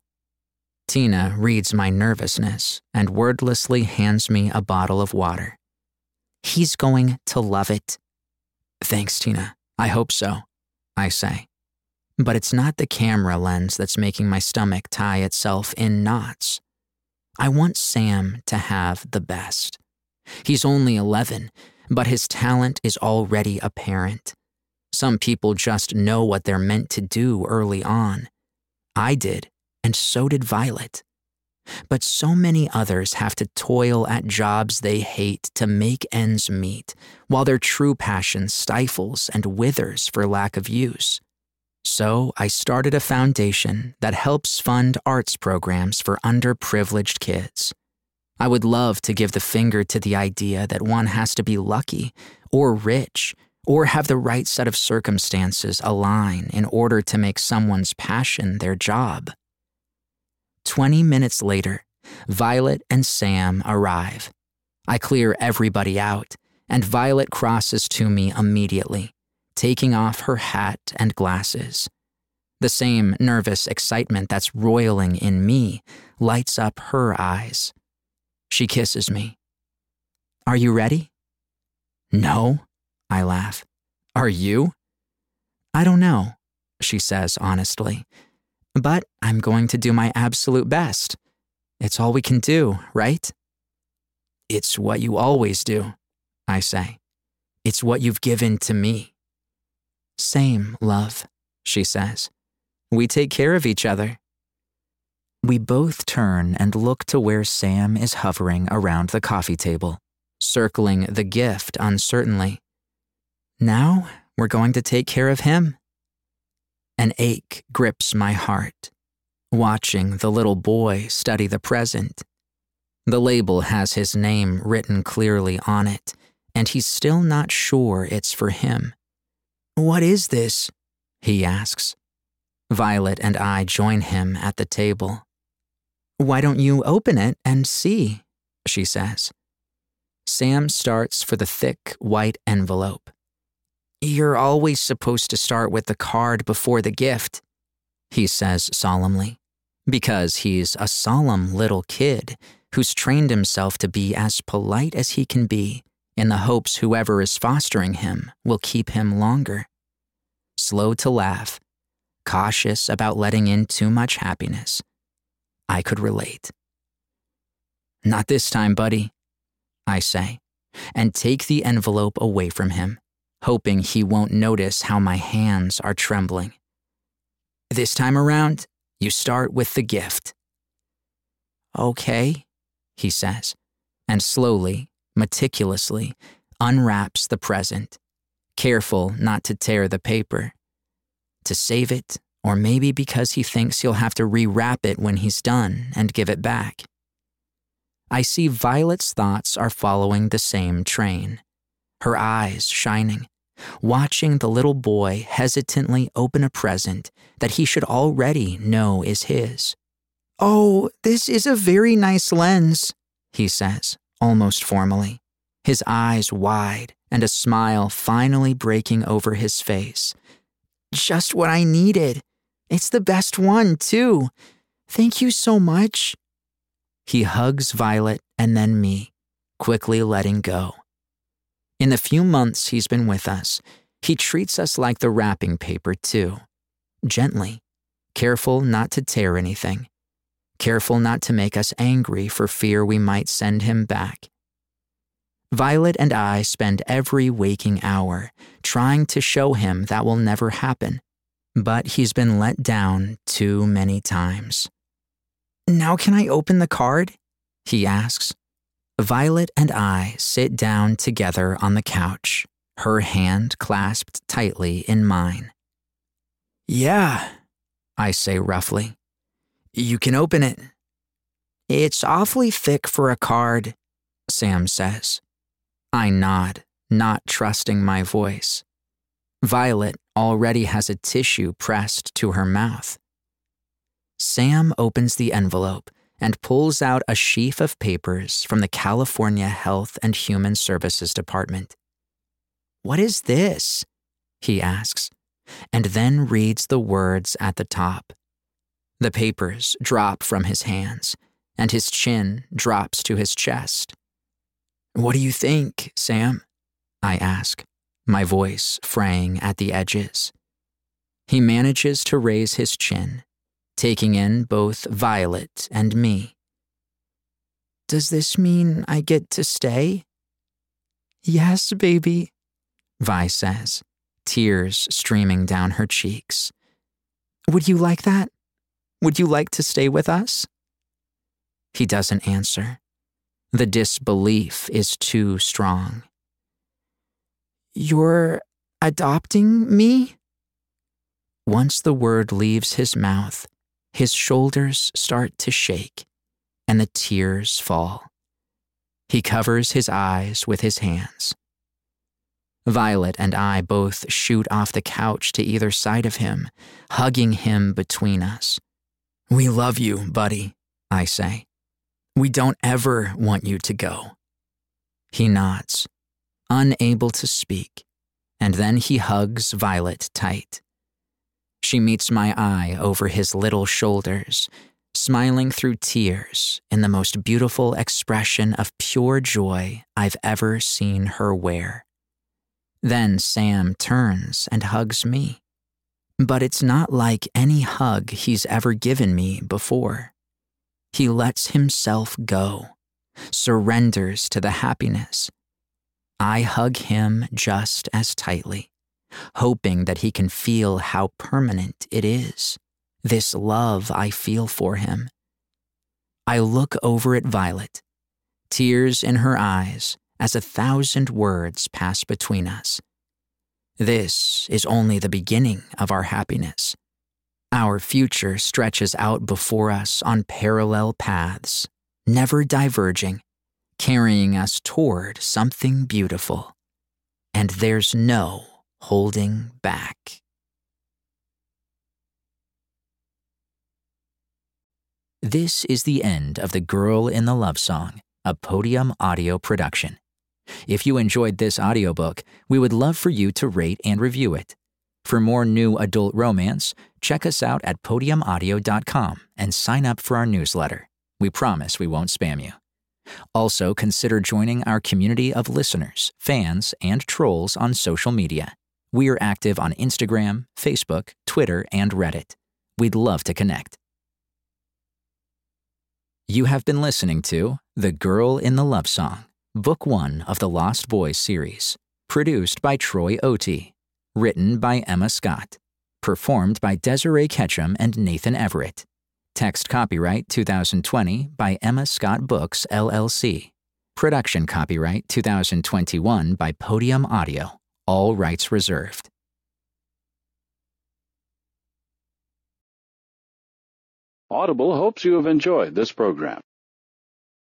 Tina reads my nervousness and wordlessly hands me a bottle of water. "He's going to love it." "Thanks, Tina. I hope so," I say. But it's not the camera lens that's making my stomach tie itself in knots. I want Sam to have the best. He's only eleven, but his talent is already apparent. Some people just know what they're meant to do early on. I did, and so did Violet. But so many others have to toil at jobs they hate to make ends meet, while their true passion stifles and withers for lack of use. So I started a foundation that helps fund arts programs for underprivileged kids. I would love to give the finger to the idea that one has to be lucky, or rich, or have the right set of circumstances align in order to make someone's passion their job. Twenty minutes later, Violet and Sam arrive. I clear everybody out, and Violet crosses to me immediately, taking off her hat and glasses. The same nervous excitement that's roiling in me lights up her eyes. She kisses me. "Are you ready?" "No," I laugh. "Are you?" "I don't know," she says honestly. "But I'm going to do my absolute best. It's all we can do, right?" "It's what you always do," I say. "It's what you've given to me." "Same, love," she says. "We take care of each other." We both turn and look to where Sam is hovering around the coffee table, circling the gift uncertainly. Now we're going to take care of him. An ache grips my heart, watching the little boy study the present. The label has his name written clearly on it, and he's still not sure it's for him. "What is this?" he asks. Violet and I join him at the table. Why don't you open it and see, she says. Sam starts for the thick, white envelope. You're always supposed to start with the card before the gift, he says solemnly, because he's a solemn little kid who's trained himself to be as polite as he can be in the hopes whoever is fostering him will keep him longer. Slow to laugh, cautious about letting in too much happiness. I could relate. Not this time, buddy, I say, and take the envelope away from him, hoping he won't notice how my hands are trembling. This time around, you start with the gift. Okay, he says, and slowly, meticulously, unwraps the present, careful not to tear the paper. To save it, or maybe because he thinks he'll have to rewrap it when he's done and give it back. I see Violet's thoughts are following the same train, her eyes shining, watching the little boy hesitantly open a present that he should already know is his. Oh, this is a very nice lens, he says, almost formally, his eyes wide and a smile finally breaking over his face. Just what I needed. It's the best one, too. Thank you so much. He hugs Violet and then me, quickly letting go. In the few months he's been with us, he treats us like the wrapping paper, too. Gently, careful not to tear anything, careful not to make us angry for fear we might send him back. Violet and I spend every waking hour trying to show him that will never happen, but he's been let down too many times. Now can I open the card? He asks. Violet and I sit down together on the couch, her hand clasped tightly in mine. Yeah, I say roughly. You can open it. It's awfully thick for a card, Sam says. I nod, not trusting my voice. Violet already has a tissue pressed to her mouth. Sam opens the envelope and pulls out a sheaf of papers from the California Health and Human Services Department. What is this? He asks, and then reads the words at the top. The papers drop from his hands, and his chin drops to his chest. What do you think, Sam? I ask, my voice fraying at the edges. He manages to raise his chin, taking in both Violet and me. Does this mean I get to stay? Yes, baby, Vi says, tears streaming down her cheeks. Would you like that? Would you like to stay with us? He doesn't answer. The disbelief is too strong. You're adopting me? Once the word leaves his mouth, his shoulders start to shake, and the tears fall. He covers his eyes with his hands. Violet and I both shoot off the couch to either side of him, hugging him between us. We love you, buddy, I say. We don't ever want you to go. He nods, unable to speak, and then he hugs Violet tight. She meets my eye over his little shoulders, smiling through tears in the most beautiful expression of pure joy I've ever seen her wear. Then Sam turns and hugs me. But it's not like any hug he's ever given me before. He lets himself go, surrenders to the happiness. I hug him just as tightly, hoping that he can feel how permanent it is, this love I feel for him. I look over at Violet, tears in her eyes as a thousand words pass between us. This is only the beginning of our happiness. Our future stretches out before us on parallel paths, never diverging, carrying us toward something beautiful. And there's no holding back. This is the end of The Girl in the Love Song, a Podium Audio production. If you enjoyed this audiobook, we would love for you to rate and review it. For more new adult romance, check us out at podium audio dot com and sign up for our newsletter. We promise we won't spam you. Also, consider joining our community of listeners, fans, and trolls on social media. We are active on Instagram, Facebook, Twitter, and Reddit. We'd love to connect. You have been listening to The Girl in the Love Song, Book One of the Lost Boys series, produced by Troy Otey, written by Emma Scott, performed by Desiree Ketchum and Nathan Everett. Text copyright twenty twenty by Emma Scott Books, L L C. Production copyright twenty twenty-one by Podium Audio. All rights reserved. Audible hopes you have enjoyed this program.